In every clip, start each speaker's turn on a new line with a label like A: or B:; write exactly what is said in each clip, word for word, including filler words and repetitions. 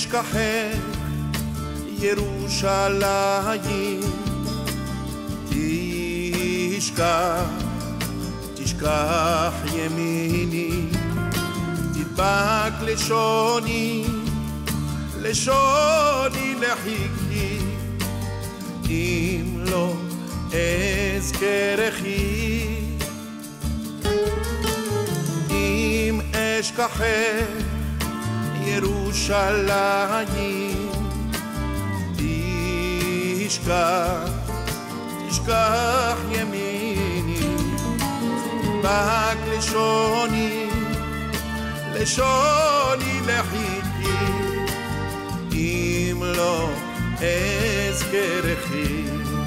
A: אשכחך ירושלים, תשכח, תשכח ימיני, תדבק לשוני, לשוני לחיקי, אם לא אזכרכי. אם אשכחך ירושלים, תשכח, תשכח ימיני, תדבק לשוני, לשוני לחיקי, אם לא אזכרכי.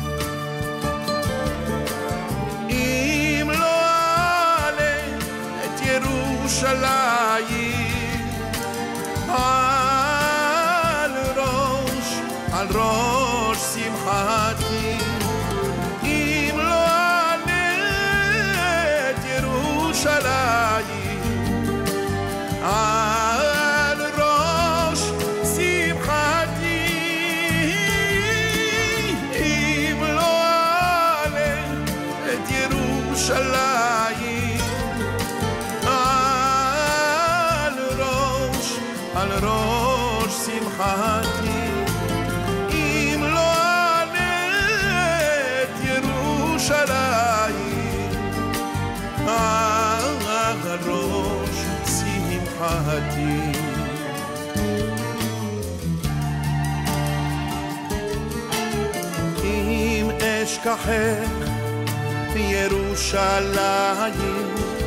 A: אם לא אעלה את ירושלים על ראש, על ראש שמחתי, אם לא אעלה את ירושלים על ראש שמחתי, אם לא אעלה את ירושלים על ראש, על ראש שמחתי, אם לא אעלה את ירושלים על ראש שמחתי. אם אשכחך ירושלים,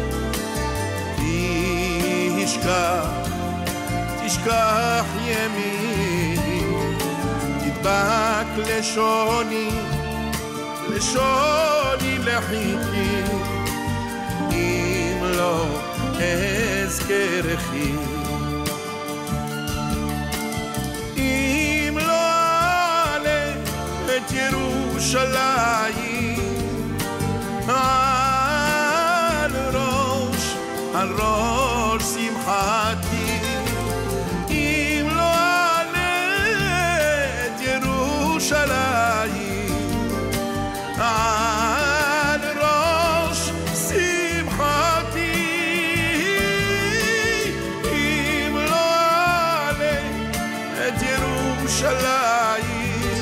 A: תשכח, תשכח ימיני, תדבק לשוני, לשוני לחיקי, אם לא אזכרכי. אם לא אעלה את ירושלים על ראש, על ראש שמחתי, אם לא אעלה את ירושלים על ראש שמחתי, אם לא אעלה את ירושלים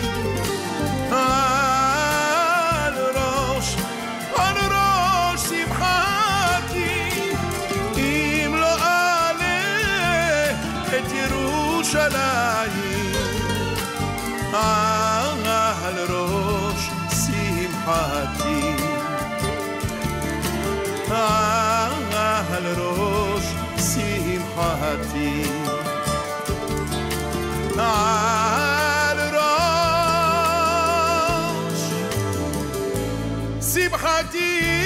A: על ראש, על ראש שמחתי, אם לא אעלה את ירושלים על ראש שמחתי, על ראש שמחתי, על ראש שמחתי.